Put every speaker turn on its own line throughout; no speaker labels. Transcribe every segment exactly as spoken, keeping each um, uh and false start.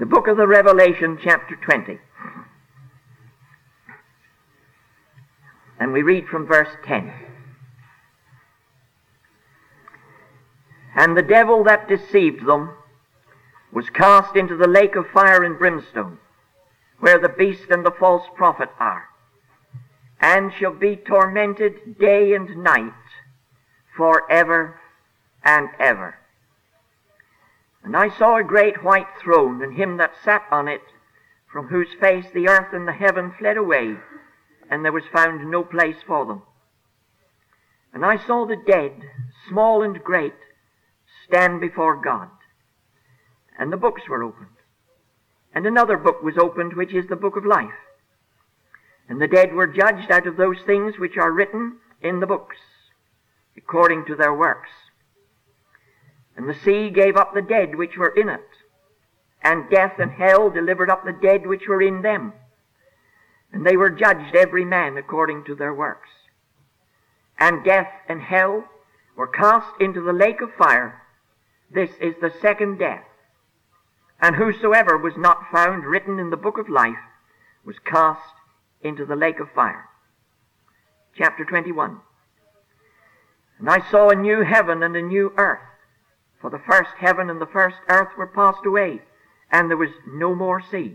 The book of the Revelation, chapter twenty. And we read from verse ten. And the devil that deceived them was cast into the lake of fire and brimstone, where the beast and the false prophet are, and shall be tormented day and night for ever and ever. And I saw a great white throne, and him that sat on it, from whose face the earth and the heaven fled away, and there was found no place for them. And I saw the dead, small and great, stand before God. And the books were opened. And another book was opened, which is the book of life. And the dead were judged out of those things which are written in the books, according to their works. And the sea gave up the dead which were in it, and death and hell delivered up the dead which were in them. And they were judged every man according to their works. And death and hell were cast into the lake of fire. This is the second death. And whosoever was not found written in the book of life was cast into the lake of fire. Chapter twenty-one. And I saw a new heaven and a new earth, for the first heaven and the first earth were passed away, and there was no more sea.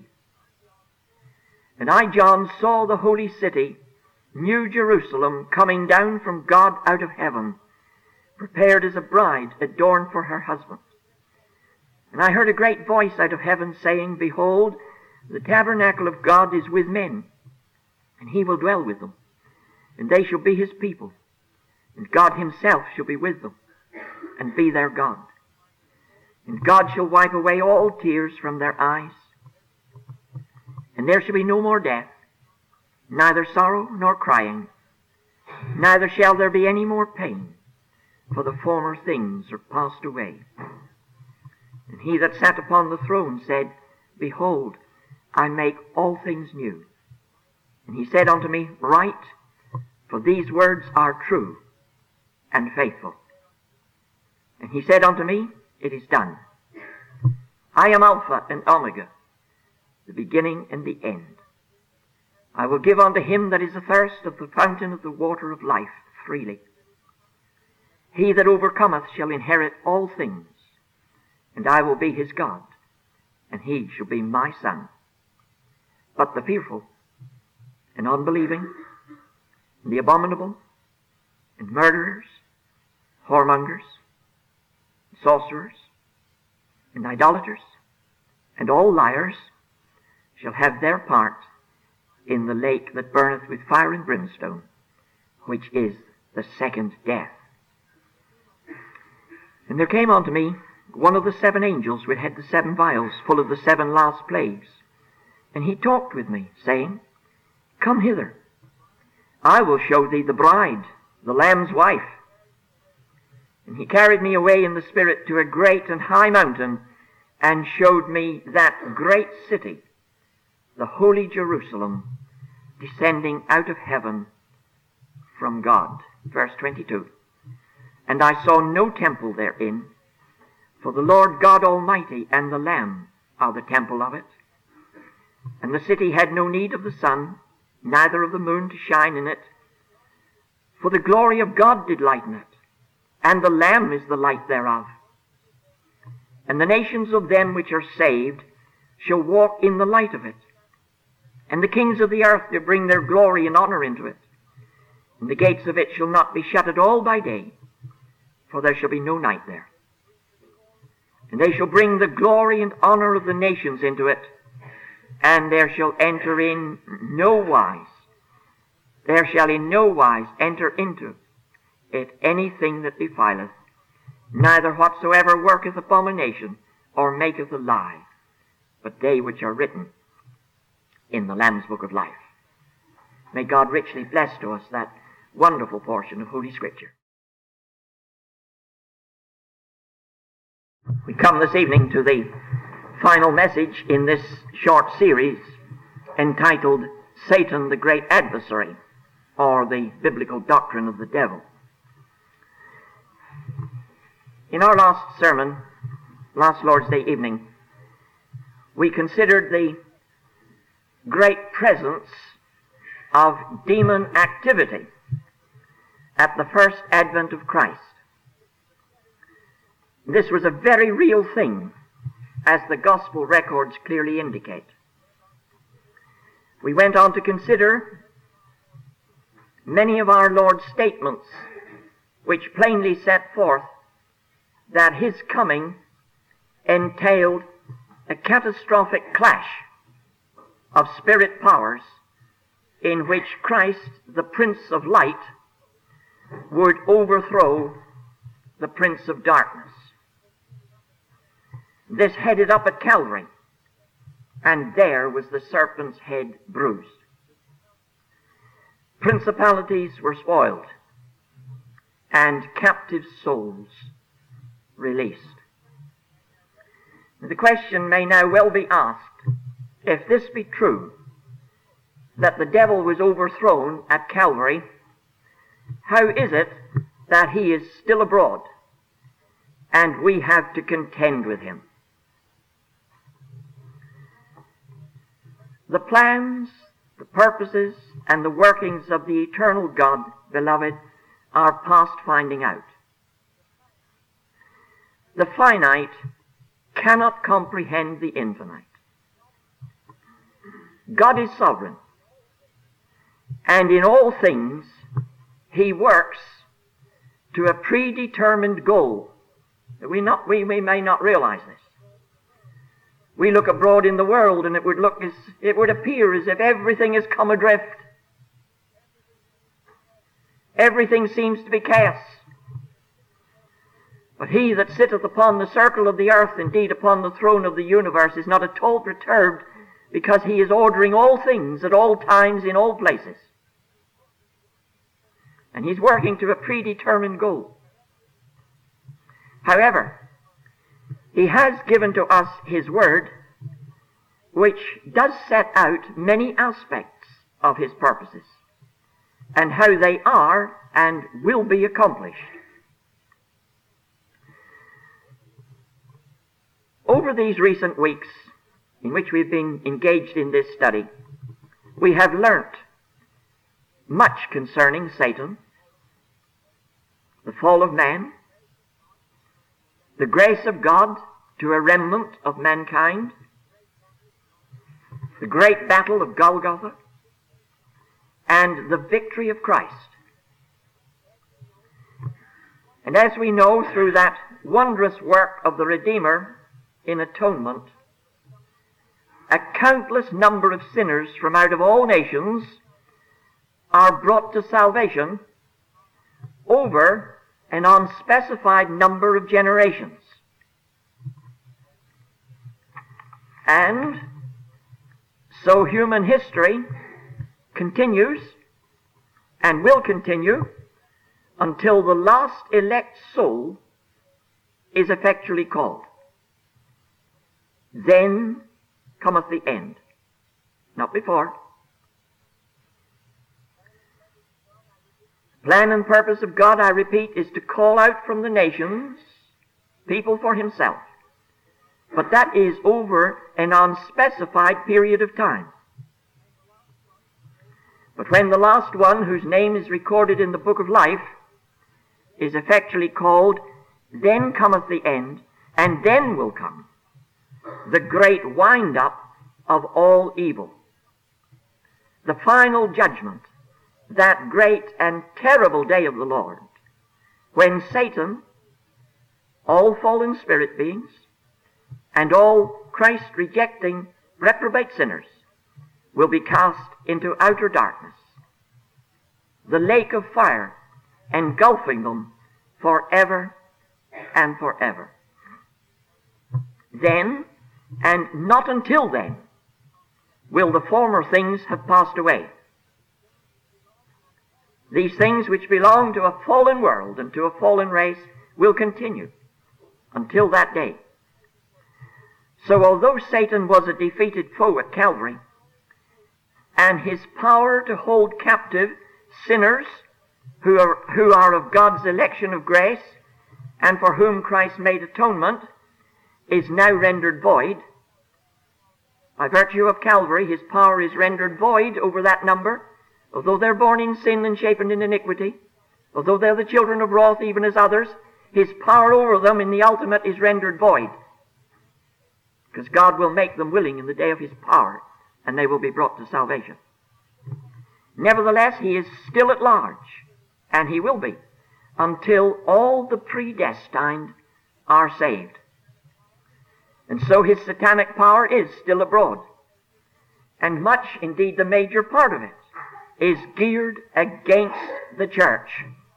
And I, John, saw the holy city, New Jerusalem, coming down from God out of heaven, prepared as a bride adorned for her husband. And I heard a great voice out of heaven saying, Behold, the tabernacle of God is with men, and he will dwell with them, and they shall be his people, and God himself shall be with them, and be their God. And God shall wipe away all tears from their eyes, and there shall be no more death, neither sorrow nor crying, neither shall there be any more pain, for the former things are passed away. And he that sat upon the throne said, Behold, I make all things new. And he said unto me, Write, for these words are true and faithful. And he said unto me, It is done. I am Alpha and Omega, the beginning and the end. I will give unto him that is athirst of the fountain of the water of life freely. He that overcometh shall inherit all things, and I will be his God, and he shall be my son. But the fearful, and unbelieving, and the abominable, and murderers, whoremongers, and sorcerers, and idolaters, and all liars, shall have their part in the lake that burneth with fire and brimstone, which is the second death. And there came unto me one of the seven angels which had the seven vials full of the seven last plagues. And he talked with me, saying, Come hither, I will show thee the bride, the Lamb's wife. And he carried me away in the Spirit to a great and high mountain, and showed me that great city, the holy Jerusalem, descending out of heaven from God. Verse twenty-two. And I saw no temple therein, for the Lord God Almighty and the Lamb are the temple of it. And the city had no need of the sun, neither of the moon to shine in it, for the glory of God did lighten it, and the Lamb is the light thereof. And the nations of them which are saved shall walk in the light of it, and the kings of the earth do bring their glory and honor into it. And the gates of it shall not be shut at all by day, for there shall be no night there. And they shall bring the glory and honor of the nations into it, and there shall enter in no wise, there shall in no wise enter into it anything that defileth, neither whatsoever worketh abomination, or maketh a lie, but they which are written in the Lamb's book of life. May God richly bless to us that wonderful portion of Holy Scripture. We come this evening to the final message in this short series entitled Satan the Great Adversary, or the Biblical Doctrine of the Devil. In our last sermon, last Lord's Day evening, we considered the great presence of demon activity at the first advent of Christ. This was a very real thing, as the gospel records clearly indicate. We went on to consider many of our Lord's statements, which plainly set forth that his coming entailed a catastrophic clash of spirit powers in which Christ, the Prince of Light, would overthrow the Prince of Darkness. This headed up at Calvary, and there was the serpent's head bruised. Principalities were spoiled, and captive souls released. The question may now well be asked, if this be true, that the devil was overthrown at Calvary, how is it that he is still abroad, and we have to contend with him? The plans, the purposes, and the workings of the eternal God, beloved, are past finding out. The finite cannot comprehend the infinite. God is sovereign, and in all things he works to a predetermined goal. We, not, we, we may not realize this. We look abroad in the world, and it would look as it would appear as if everything has come adrift. Everything seems to be chaos. But he that sitteth upon the circle of the earth, indeed upon the throne of the universe, is not at all perturbed, because he is ordering all things at all times in all places. And he's working to a predetermined goal. However, he has given to us his word, which does set out many aspects of his purposes, and how they are and will be accomplished. Over these recent weeks in which we've been engaged in this study, we have learnt much concerning Satan, the fall of man, the grace of God to a remnant of mankind, the great battle of Golgotha, and the victory of Christ. And as we know through that wondrous work of the Redeemer in atonement, a countless number of sinners from out of all nations are brought to salvation over an unspecified number of generations. And so human history continues and will continue until the last elect soul is effectually called. Then cometh the end, not before. Plan and purpose of God, I repeat, is to call out from the nations people for himself. But that is over an unspecified period of time. But when the last one, whose name is recorded in the book of life, is effectually called, then cometh the end, and then will come the great wind-up of all evil. The final judgment, that great and terrible day of the Lord, when Satan, all fallen spirit beings, and all Christ-rejecting reprobate sinners will be cast into outer darkness, the lake of fire engulfing them forever and forever. Then, and not until then, will the former things have passed away. These things which belong to a fallen world and to a fallen race will continue until that day. So although Satan was a defeated foe at Calvary, and his power to hold captive sinners who are, who are of God's election of grace, and for whom Christ made atonement, is now rendered void, By virtue of Calvary, his power is rendered void over that number, although they're born in sin and shapen in iniquity, although they're the children of wrath even as others, his power over them in the ultimate is rendered void, because God will make them willing in the day of his power, and they will be brought to salvation. Nevertheless, he is still at large, and he will be, until all the predestined are saved. And so his satanic power is still abroad. And much, indeed the major part of it, is geared against the church.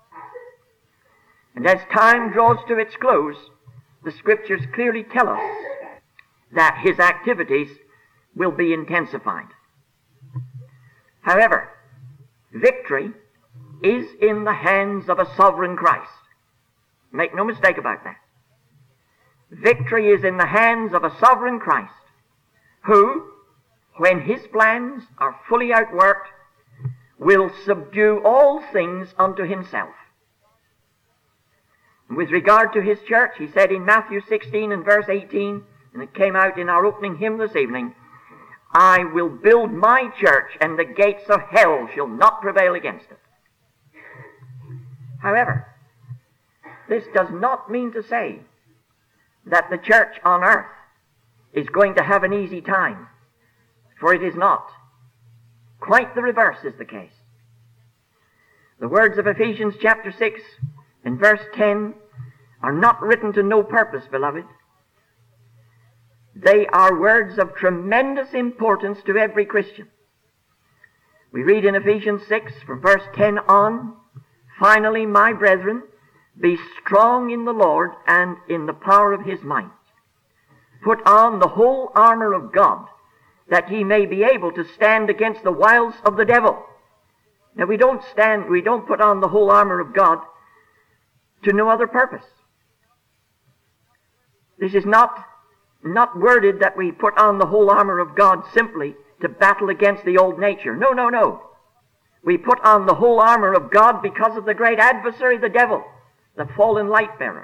And as time draws to its close, the Scriptures clearly tell us that his activities will be intensified. However, victory is in the hands of a sovereign Christ. Make no mistake about that. Victory is in the hands of a sovereign Christ, who, when his plans are fully outworked, will subdue all things unto himself. And with regard to his church, he said in Matthew sixteen and verse eighteen, and it came out in our opening hymn this evening, I will build my church, and the gates of hell shall not prevail against it. However, this does not mean to say that the church on earth is going to have an easy time, for it is not. Quite the reverse is the case. The words of Ephesians chapter six and verse ten are not written to no purpose, beloved. They are words of tremendous importance to every Christian. We read in Ephesians six from verse ten on, finally, my brethren, be strong in the Lord and in the power of his might. Put on the whole armor of God, that ye may be able to stand against the wiles of the devil. Now we don't stand, we don't put on the whole armor of God to no other purpose. This is not, not worded that we put on the whole armor of God simply to battle against the old nature. No, no, no. We put on the whole armor of God because of the great adversary, the devil, the fallen light bearer.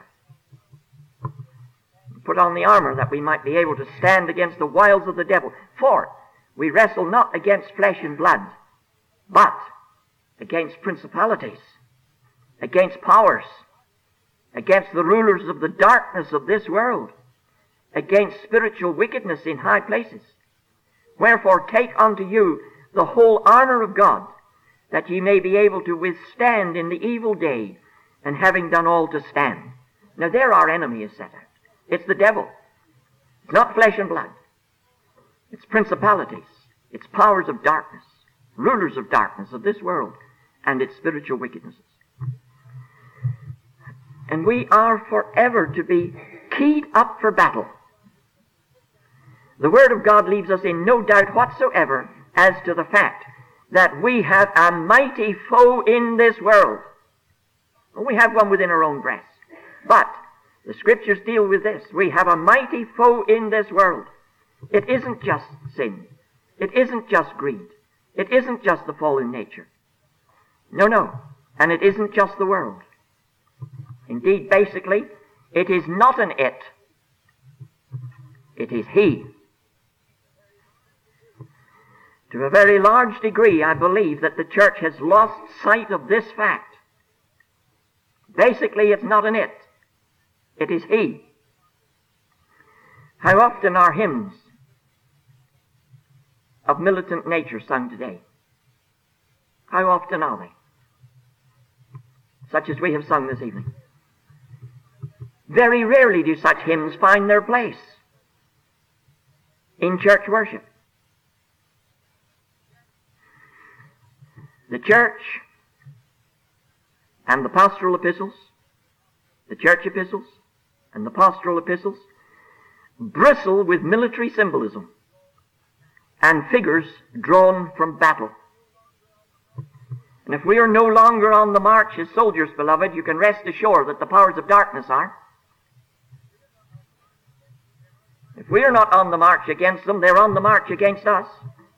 Put on the armor that we might be able to stand against the wiles of the devil. For we wrestle not against flesh and blood, but against principalities, against powers, against the rulers of the darkness of this world, against spiritual wickedness in high places. Wherefore take unto you the whole armor of God, that ye may be able to withstand in the evil day, and having done all to stand. Now there our enemy is set out. It's the devil. It's not flesh and blood. It's principalities. It's powers of darkness, rulers of darkness of this world, and its spiritual wickednesses. And we are forever to be keyed up for battle. The Word of God leaves us in no doubt whatsoever as to the fact that we have a mighty foe in this world. We have one within our own breast. But the Scriptures deal with this. We have a mighty foe in this world. It isn't just sin. It isn't just greed. It isn't just the fallen nature. No, no. And it isn't just the world. Indeed, basically, it is not an it. It is he. To a very large degree, I believe that the church has lost sight of this fact. Basically, it's not an it. It is he. How often are hymns of militant nature sung today? How often are they? Such as we have sung this evening. Very rarely do such hymns find their place in church worship. The church and the pastoral epistles, the church epistles and the pastoral epistles, bristle with military symbolism and figures drawn from battle. And if we are no longer on the march as soldiers, beloved, you can rest assured that the powers of darkness are. If we are not on the march against them, they're on the march against us.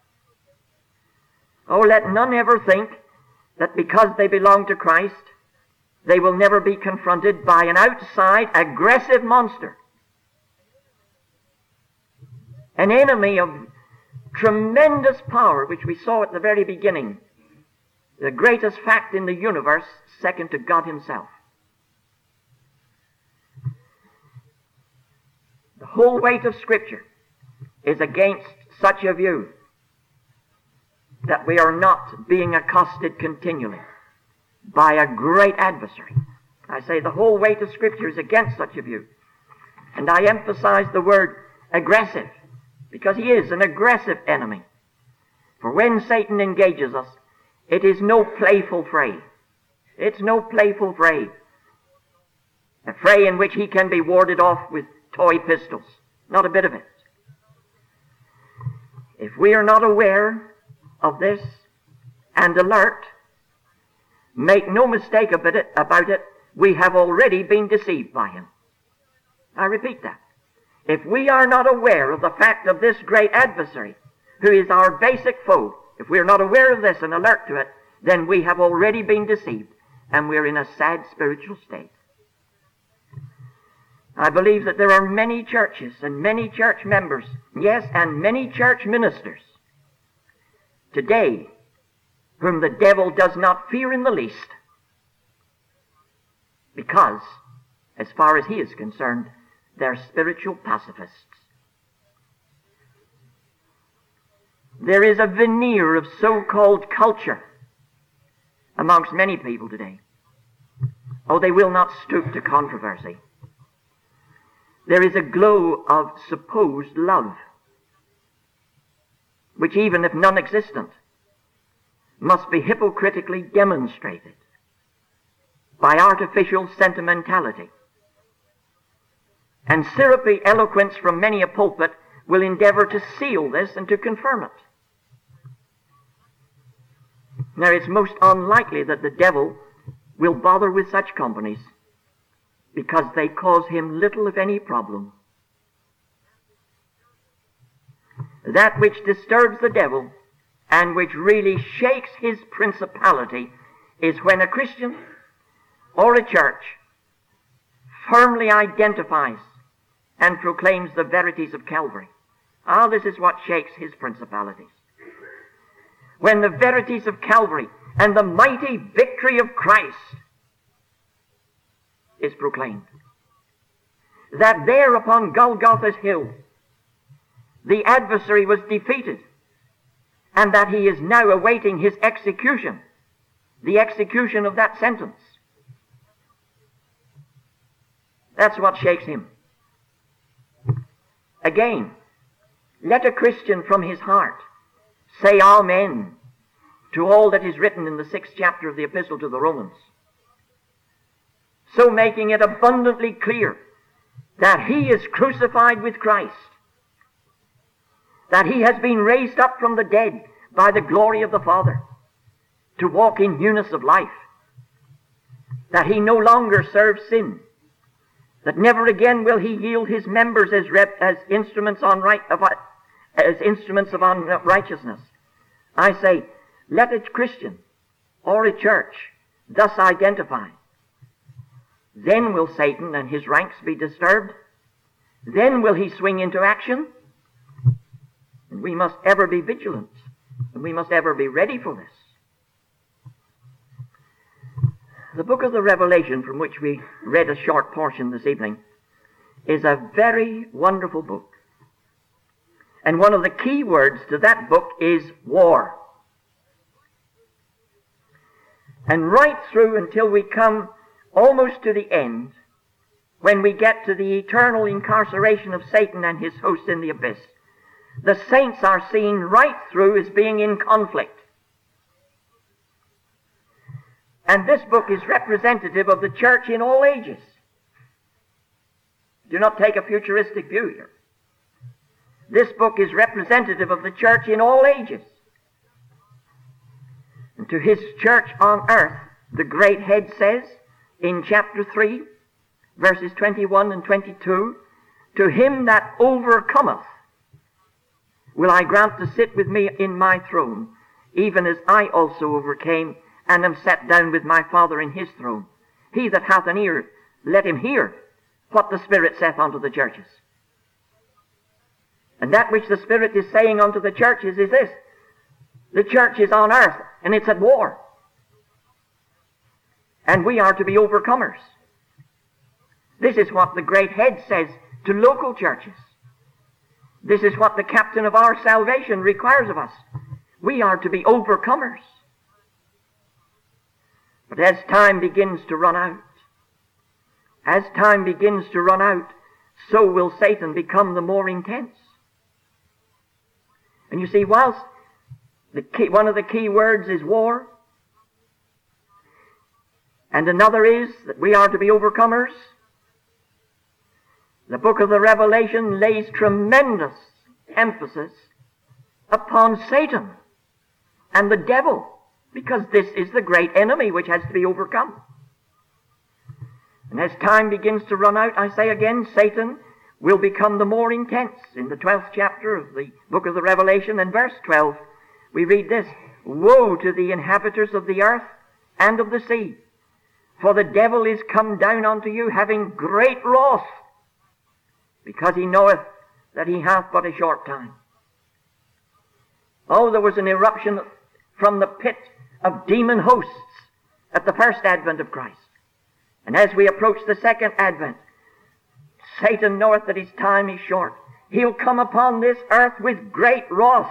Oh, let none ever think that because they belong to Christ, they will never be confronted by an outside, aggressive monster. An enemy of, tremendous power which we saw at the very beginning, the greatest fact in the universe, second to God himself. The whole weight of Scripture is against such a view that we are not being accosted continually by a great adversary. I say the whole weight of Scripture is against such a view. And I emphasize the word aggressive, because he is an aggressive enemy. For when Satan engages us, it is no playful fray. It's no playful fray. A fray in which he can be warded off with toy pistols. Not a bit of it. If we are not aware of this and alert, make no mistake about it, about it, we have already been deceived by him. I repeat that. If we are not aware of the fact of this great adversary, who is our basic foe, if we are not aware of this and alert to it, then we have already been deceived, and we're in a sad spiritual state. I believe that there are many churches and many church members, yes, and many church ministers today whom the devil does not fear in the least, because, as far as he is concerned, they're spiritual pacifists. There is a veneer of so-called culture amongst many people today. Oh, they will not stoop to controversy. There is a glow of supposed love, which even if non-existent, must be hypocritically demonstrated by artificial sentimentality. And syrupy eloquence from many a pulpit will endeavor to seal this and to confirm it. Now, it's most unlikely that the devil will bother with such companies, because they cause him little, if any, problem. That which disturbs the devil and which really shakes his principality is when a Christian or a church firmly identifies and proclaims the verities of Calvary. Ah, this is what shakes his principalities. When the verities of Calvary and the mighty victory of Christ is proclaimed. That there upon Golgotha's hill, the adversary was defeated, and that he is now awaiting his execution, the execution of that sentence. That's what shakes him. Again, let a Christian from his heart say Amen to all that is written in the sixth chapter of the Epistle to the Romans, so making it abundantly clear that he is crucified with Christ, that he has been raised up from the dead by the glory of the Father to walk in newness of life, that he no longer serves sin, that never again will he yield his members as, rep, as instruments on right of, as instruments of unrighteousness. I say, let a Christian or a church thus identify. Then will Satan and his ranks be disturbed. Then will he swing into action. And we must ever be vigilant. And we must ever be ready for this. The book of the Revelation, from which we read a short portion this evening, is a very wonderful book. And one of the key words to that book is war. And right through until we come almost to the end, when we get to the eternal incarceration of Satan and his hosts in the abyss, the saints are seen right through as being in conflict. And this book is representative of the church in all ages. Do not take a futuristic view here. This book is representative of the church in all ages. And to his church on earth, the great head says in chapter three, verses twenty-one and twenty-two, to him that overcometh will I grant to sit with me in my throne, even as I also overcame and am set down with my Father in his throne. He that hath an ear, let him hear what the Spirit saith unto the churches. And that which the Spirit is saying unto the churches is this: the church is on earth, and it's at war. And we are to be overcomers. This is what the great head says to local churches. This is what the captain of our salvation requires of us. We are to be overcomers. But as time begins to run out, as time begins to run out, so will Satan become the more intense. And you see, whilst the key, one of the key words is war, and another is that we are to be overcomers, the book of the Revelation lays tremendous emphasis upon Satan and the devil, because this is the great enemy which has to be overcome. And as time begins to run out, I say again, Satan will become the more intense. In the twelfth chapter of the book of the Revelation, and verse twelve, we read this: Woe to the inhabitants of the earth and of the sea, for the devil is come down unto you, having great wrath, because he knoweth that he hath but a short time. Oh, there was an eruption from the pit of demon hosts at the first advent of Christ. And as we approach the second advent, Satan knoweth that his time is short. He'll come upon this earth with great wrath.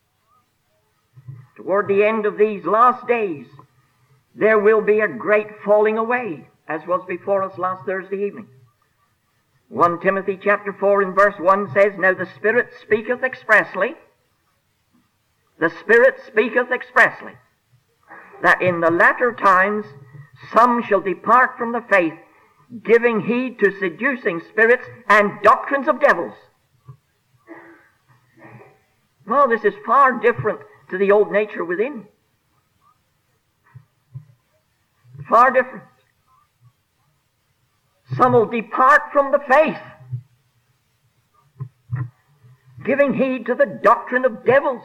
Toward the end of these last days, there will be a great falling away, as was before us last Thursday evening. First Timothy chapter four and verse one says, Now the Spirit speaketh expressly, the Spirit speaketh expressly, that in the latter times some shall depart from the faith, giving heed to seducing spirits and doctrines of devils. Well, this is far different to the old nature within. Far different. Some will depart from the faith, giving heed to the doctrine of devils.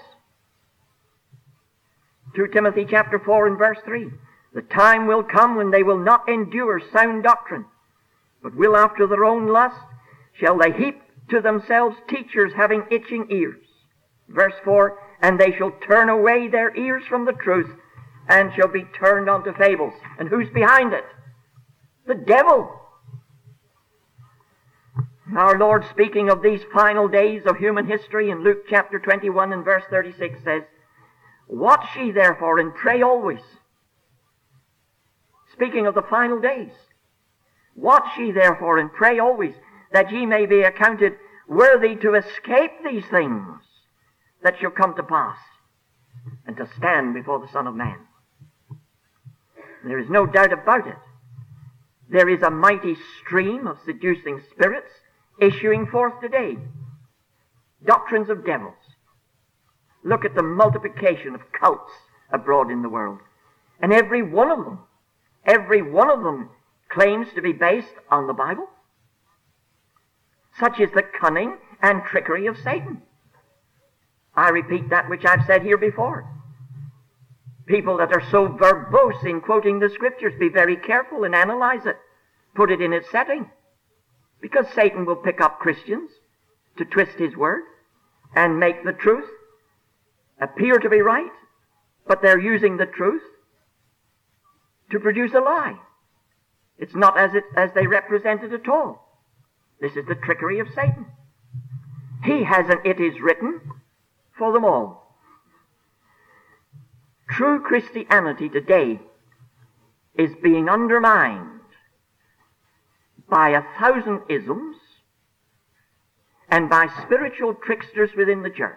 Second Timothy chapter four and verse three. The time will come when they will not endure sound doctrine, but will after their own lust shall they heap to themselves teachers having itching ears. Verse four. And they shall turn away their ears from the truth, and shall be turned unto fables. And who's behind it? The devil. Our Lord, speaking of these final days of human history in Luke chapter twenty-one and verse thirty-six, says, Watch ye therefore and pray always. Speaking of the final days. Watch ye therefore and pray always, that ye may be accounted worthy to escape these things that shall come to pass, and to stand before the Son of Man. There is no doubt about it. There is a mighty stream of seducing spirits issuing forth today. Doctrines of devils. Look at the multiplication of cults abroad in the world. And every one of them, every one of them claims to be based on the Bible. Such is the cunning and trickery of Satan. I repeat that which I've said here before. People that are so verbose in quoting the Scriptures, be very careful and analyze it. Put it in its setting. Because Satan will pick up Christians to twist his word and make the truth appear to be right, but they're using the truth to produce a lie. It's not as it as they represent it at all. This is the trickery of Satan. He has an "it is written" for them all. True Christianity today is being undermined by a thousand isms and by spiritual tricksters within the church,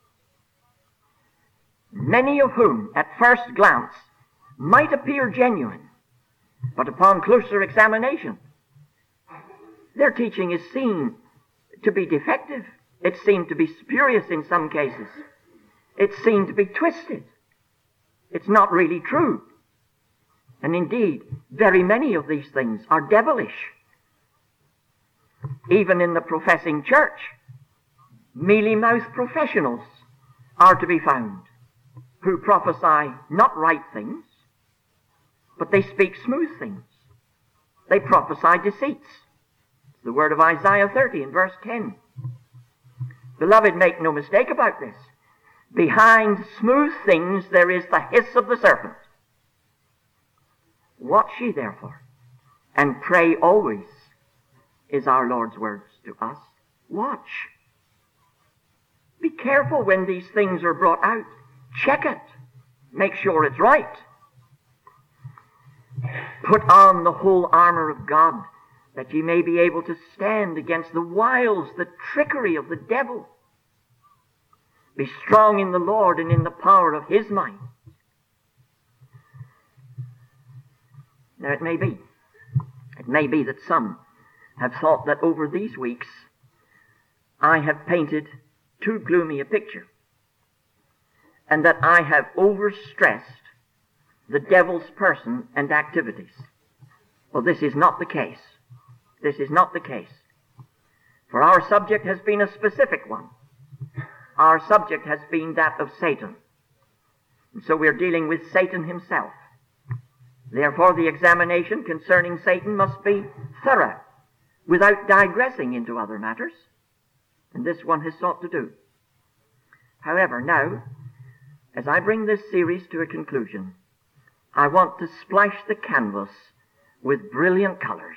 many of whom at first glance might appear genuine, but upon closer examination their teaching is seen to be defective. It's seen to be spurious in some cases. It's seen to be twisted. It's not really true. And indeed, very many of these things are devilish. Even in the professing church, mealy-mouthed professionals are to be found who prophesy not right things, but they speak smooth things. They prophesy deceits. It's the word of Isaiah thirty in verse ten. Beloved, make no mistake about this. Behind smooth things there is the hiss of the serpent. Watch ye therefore, and pray always, is our Lord's words to us. Watch. Be careful when these things are brought out. Check it. Make sure it's right. Put on the whole armor of God, that ye may be able to stand against the wiles, the trickery of the devil. Be strong in the Lord and in the power of his might. Now it may be, it may be that some have thought that over these weeks I have painted too gloomy a picture, and that I have overstressed the devil's person and activities. Well, this is not the case. This is not the case. For our subject has been a specific one. Our subject has been that of Satan. And so we're dealing with Satan himself. Therefore, the examination concerning Satan must be thorough, without digressing into other matters. And this one has sought to do. However, now, as I bring this series to a conclusion, I want to splash the canvas with brilliant colors.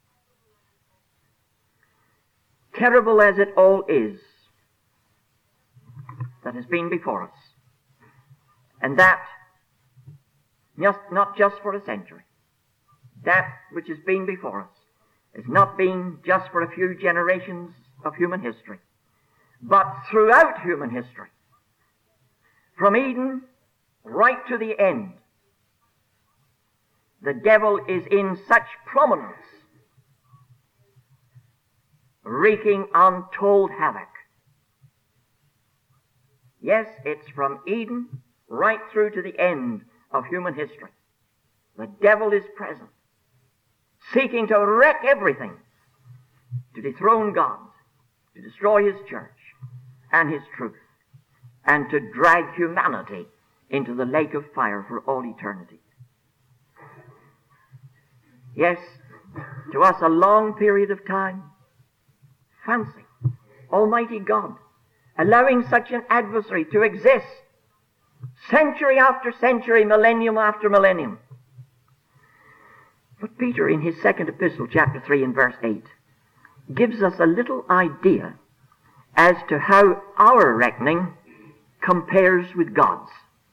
Terrible as it all is that has been before us, and that just, not just for a century, that which has been before us has not been just for a few generations of human history, but throughout human history, from Eden right to the end. The devil is in such prominence, wreaking untold havoc. Yes, it's from Eden right through to the end of human history. The devil is present, seeking to wreck everything, to dethrone God, to destroy his church and his truth, and to drag humanity into the lake of fire for all eternity. Yes, to us a long period of time. Fancy Almighty God allowing such an adversary to exist century after century, millennium after millennium. But Peter, in his second epistle, chapter three and verse eight, gives us a little idea as to how our reckoning compares with God's.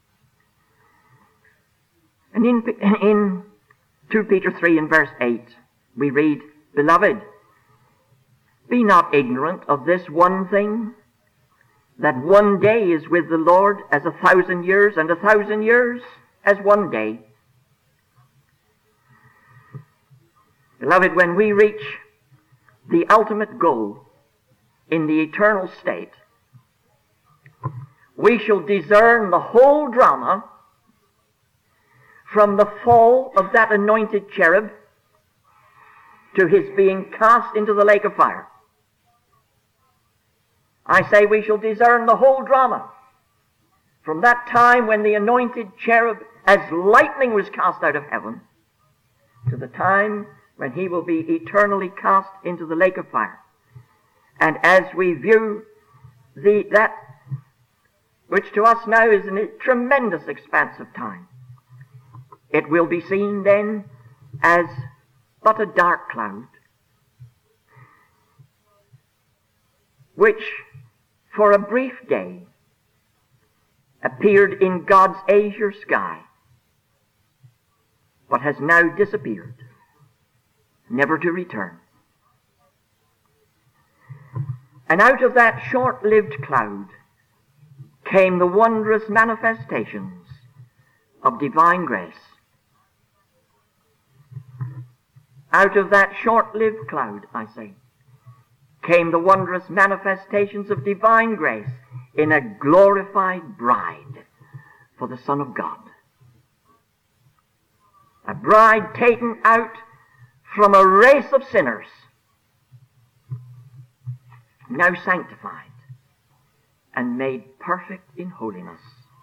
And in, in Second Peter three and verse eight, we read, Beloved, be not ignorant of this one thing, that one day is with the Lord as a thousand years, and a thousand years as one day. Beloved, when we reach the ultimate goal in the eternal state, we shall discern the whole drama from the fall of that anointed cherub to his being cast into the lake of fire. I say we shall discern the whole drama from that time when the anointed cherub as lightning was cast out of heaven to the time when he will be eternally cast into the lake of fire. And as we view the that which to us now is a tremendous expanse of time, it will be seen then as but a dark cloud, which for a brief day appeared in God's azure sky, but has now disappeared, never to return. And out of that short-lived cloud came the wondrous manifestations of divine grace. Out of that short-lived cloud, I say, came the wondrous manifestations of divine grace in a glorified bride for the Son of God. A bride taken out from a race of sinners, now sanctified and made perfect in holiness.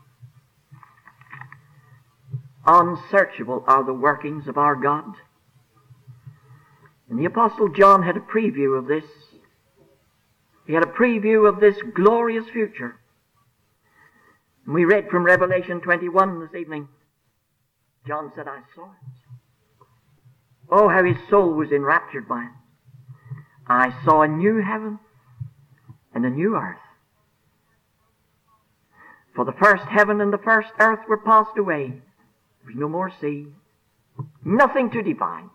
Unsearchable are the workings of our God. And the Apostle John had a preview of this He had a preview of this glorious future. And we read from Revelation twenty-one this evening. John said, I saw it. Oh, how his soul was enraptured by it. I saw a new heaven and a new earth. For the first heaven and the first earth were passed away. There was no more sea, nothing to divide.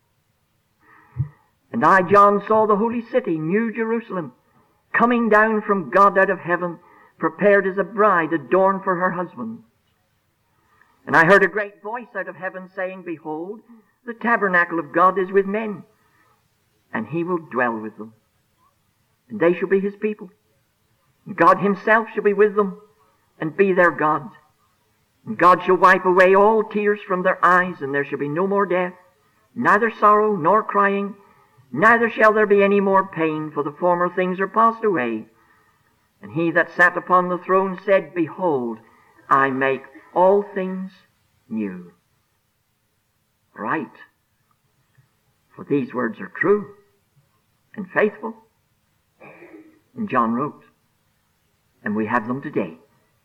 And I, John, saw the holy city, New Jerusalem, coming down from God out of heaven, prepared as a bride adorned for her husband. And I heard a great voice out of heaven saying, Behold, the tabernacle of God is with men, and he will dwell with them. And they shall be his people. And God himself shall be with them, and be their God. And God shall wipe away all tears from their eyes, and there shall be no more death, neither sorrow nor crying, neither shall there be any more pain, for the former things are passed away. And he that sat upon the throne said, Behold, I make all things new. Right. For these words are true and faithful. And John wrote, and we have them today.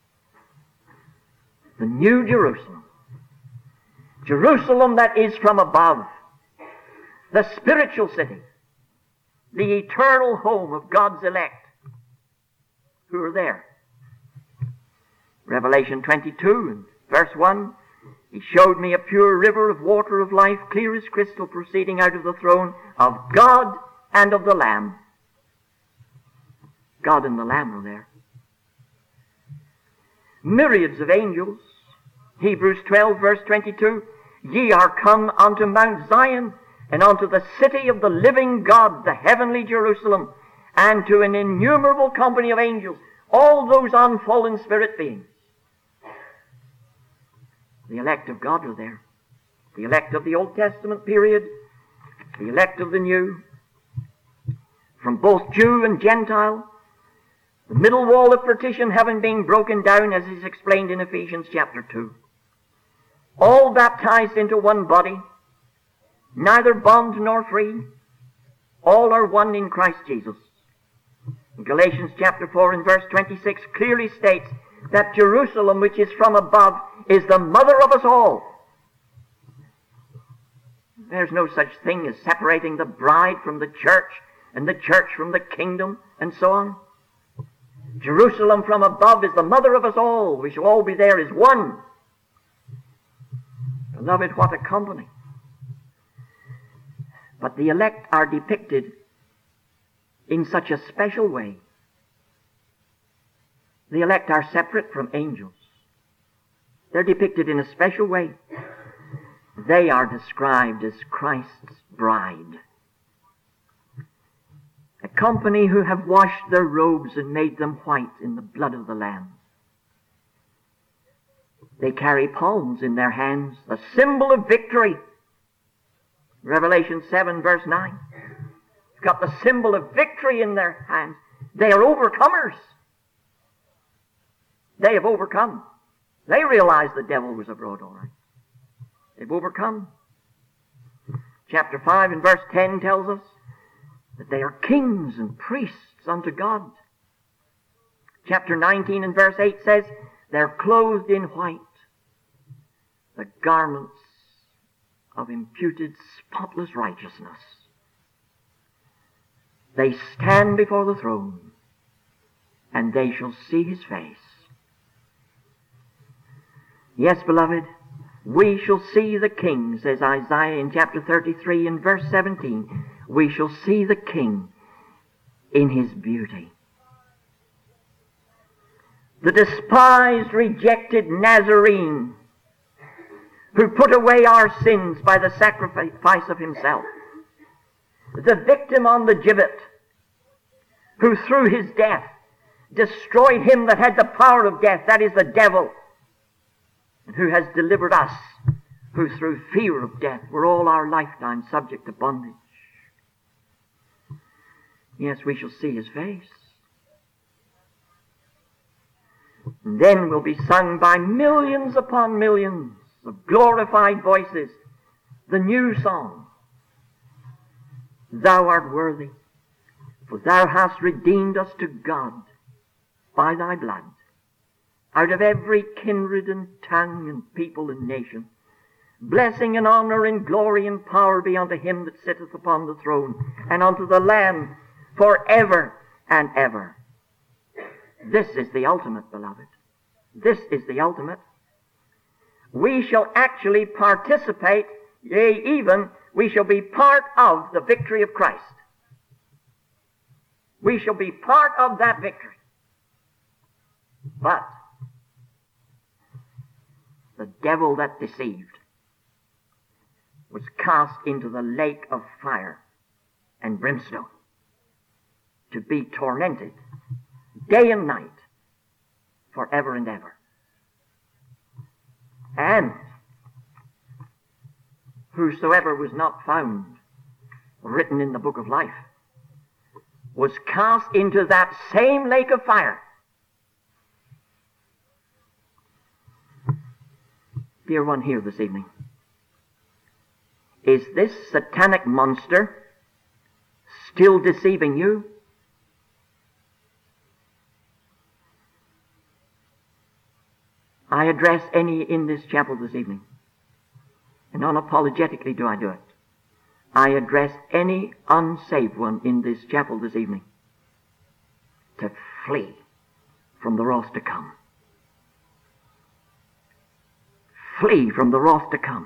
The New Jerusalem. Jerusalem that is from above. The spiritual city. The eternal home of God's elect who are there. Revelation twenty-two and verse one, he showed me a pure river of water of life, clear as crystal, proceeding out of the throne of God and of the Lamb. God and the Lamb are there. Myriads of angels. Hebrews twelve verse twenty-two, Ye are come unto Mount Zion, and unto the city of the living God, the heavenly Jerusalem, and to an innumerable company of angels, all those unfallen spirit beings. The elect of God are there. The elect of the Old Testament period, the elect of the New, from both Jew and Gentile, the middle wall of partition having been broken down, as is explained in Ephesians chapter two. All baptized into one body, neither bond nor free, all are one in Christ Jesus. In Galatians chapter four and verse twenty-six clearly states that Jerusalem, which is from above, is the mother of us all. There's no such thing as separating the bride from the church and the church from the kingdom and so on. Jerusalem from above is the mother of us all. We shall all be there as one. Beloved, what a company. But the elect are depicted in such a special way. The elect are separate from angels. They're depicted in a special way. They are described as Christ's bride. A company who have washed their robes and made them white in the blood of the Lamb. They carry palms in their hands, a symbol of victory. Revelation seven verse nine. They've got the symbol of victory in their hands. They are overcomers. They have overcome. They realize the devil was abroad all right. They've overcome. Chapter five and verse ten tells us that they are kings and priests unto God. Chapter nineteen and verse eight says, they're clothed in white, the garments of imputed spotless righteousness. They stand before the throne, and they shall see his face. Yes, beloved, we shall see the King, says Isaiah in chapter thirty-three and verse seventeen. We shall see the King in his beauty. The despised, rejected Nazarene, who put away our sins by the sacrifice of himself. The victim on the gibbet, who through his death destroyed him that had the power of death, that is the devil, and who has delivered us, who through fear of death were all our lifetime subject to bondage. Yes, we shall see his face. And then will be sung by millions upon millions of glorified voices the new song. Thou art worthy, For thou hast redeemed us to God by thy blood, out of every kindred and tongue and people and nation. Blessing and honor and glory and power be unto him that sitteth upon the throne, and unto the Lamb for ever and ever. This is the ultimate, beloved. This is the ultimate. We shall actually participate, yea, even we shall be part of the victory of Christ. We shall be part of that victory. But the devil that deceived was cast into the lake of fire and brimstone to be tormented day and night forever and ever. And whosoever was not found written in the book of life was cast into that same lake of fire. Dear one here this evening, is this satanic monster still deceiving you? I address any in this chapel this evening, and unapologetically do I do it. I address any unsaved one in this chapel this evening to flee from the wrath to come. Flee from the wrath to come.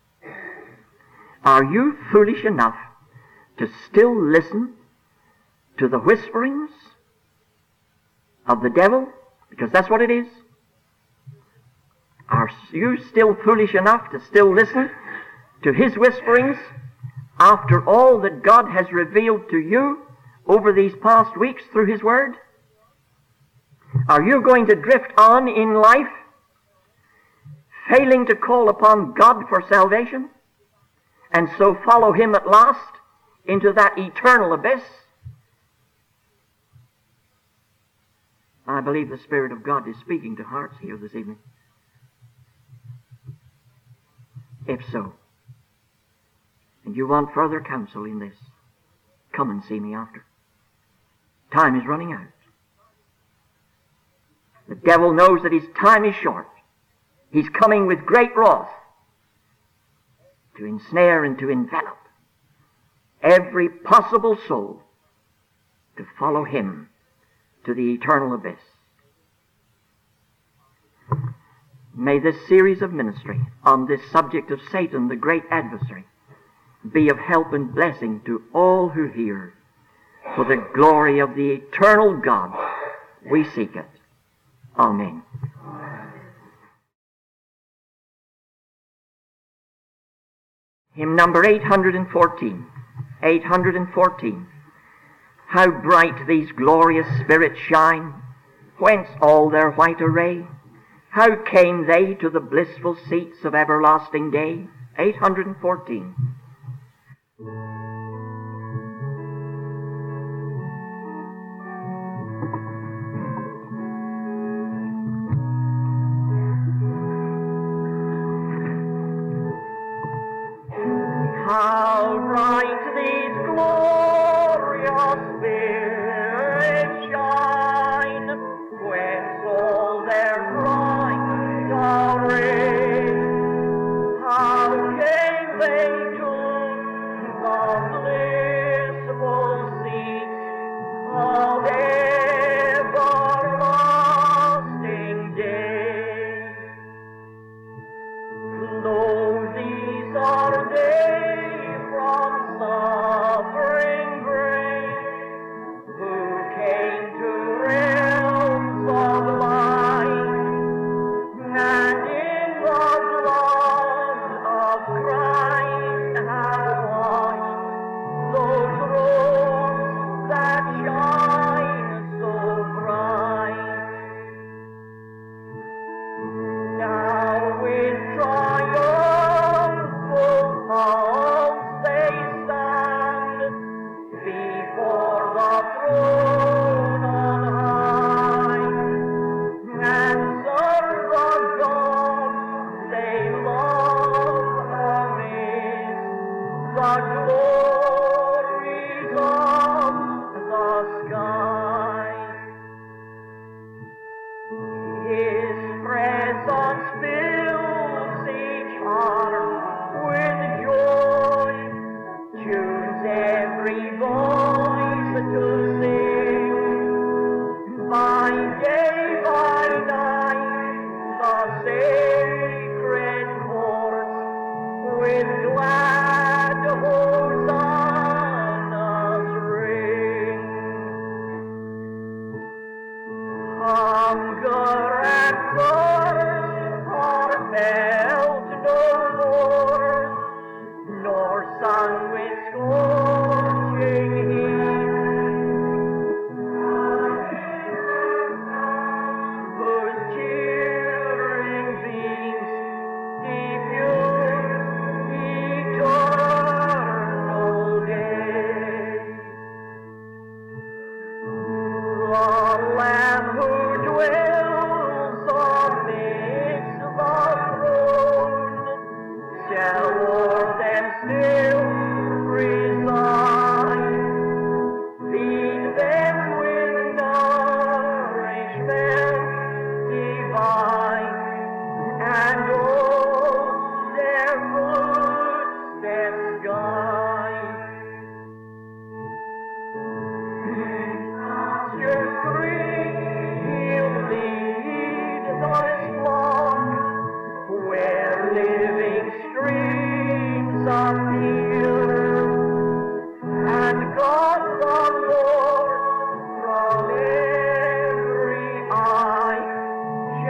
Are you foolish enough to still listen to the whisperings of the devil? Because that's what it is. Are you still foolish enough to still listen to his whisperings after all that God has revealed to you over these past weeks through his word? Are you going to drift on in life, failing to call upon God for salvation, and so follow him at last into that eternal abyss? I believe the Spirit of God is speaking to hearts here this evening. If so, and you want further counsel in this, come and see me after. Time is running out. The devil knows that his time is short. He's coming with great wrath to ensnare and to envelop every possible soul to follow him to the eternal abyss. May this series of ministry on this subject of Satan, the great adversary, be of help and blessing to all who hear. For the glory of the eternal God, we seek it. Amen. Hymn number eight hundred fourteen. eight hundred fourteen. How bright these glorious spirits shine, whence all their white array? How came they to the blissful seats of everlasting day? eight hundred fourteen. How bright these glorious spirits shine, whence all their bright array. How came they to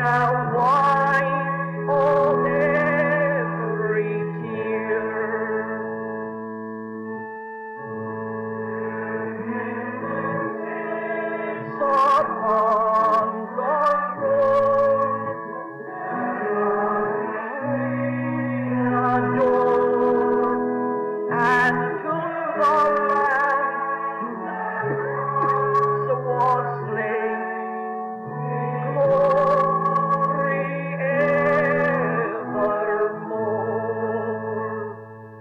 shall wipe all every tear. Upon the throne, adore, and to the Lamb so was slain, glory evermore.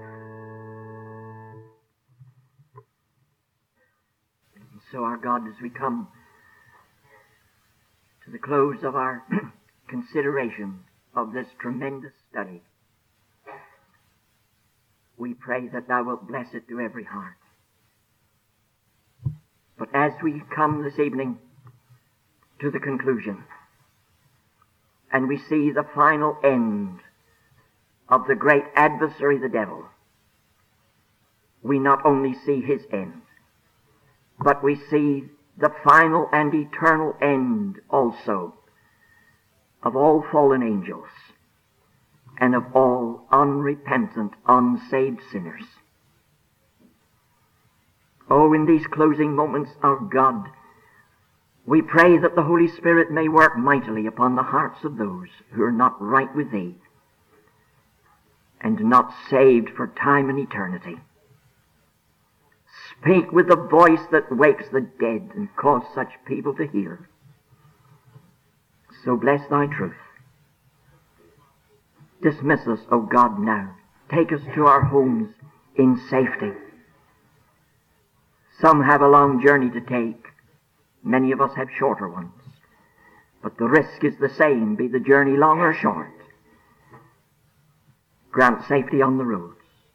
So our God, as we come to the close of our consideration of this tremendous study, we pray that thou wilt bless it to every heart. But as we come this evening to the conclusion, and we see the final end of the great adversary, the devil, we not only see his end, but we see the final and eternal end also of all fallen angels and of all unrepentant, unsaved sinners. Oh, in these closing moments, our God, we pray that the Holy Spirit may work mightily upon the hearts of those who are not right with Thee and not saved for time and eternity. Speak with the voice that wakes the dead and cause such people to hear. So bless Thy truth. Dismiss us, O God, now. Take us to our homes in safety. Some have a long journey to take. Many of us have shorter ones. But the risk is the same, be the journey long or short. Grant safety on the roads.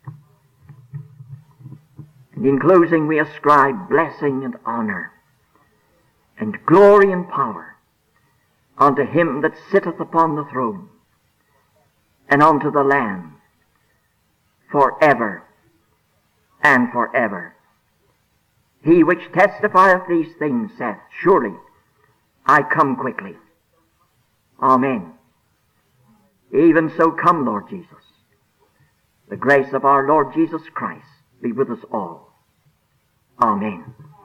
And in closing, we ascribe blessing and honor and glory and power unto Him that sitteth upon the throne and unto the Lamb forever and forever. He which testifieth these things saith, Surely I come quickly. Amen. Even so come, Lord Jesus. The grace of our Lord Jesus Christ be with us all. Amen.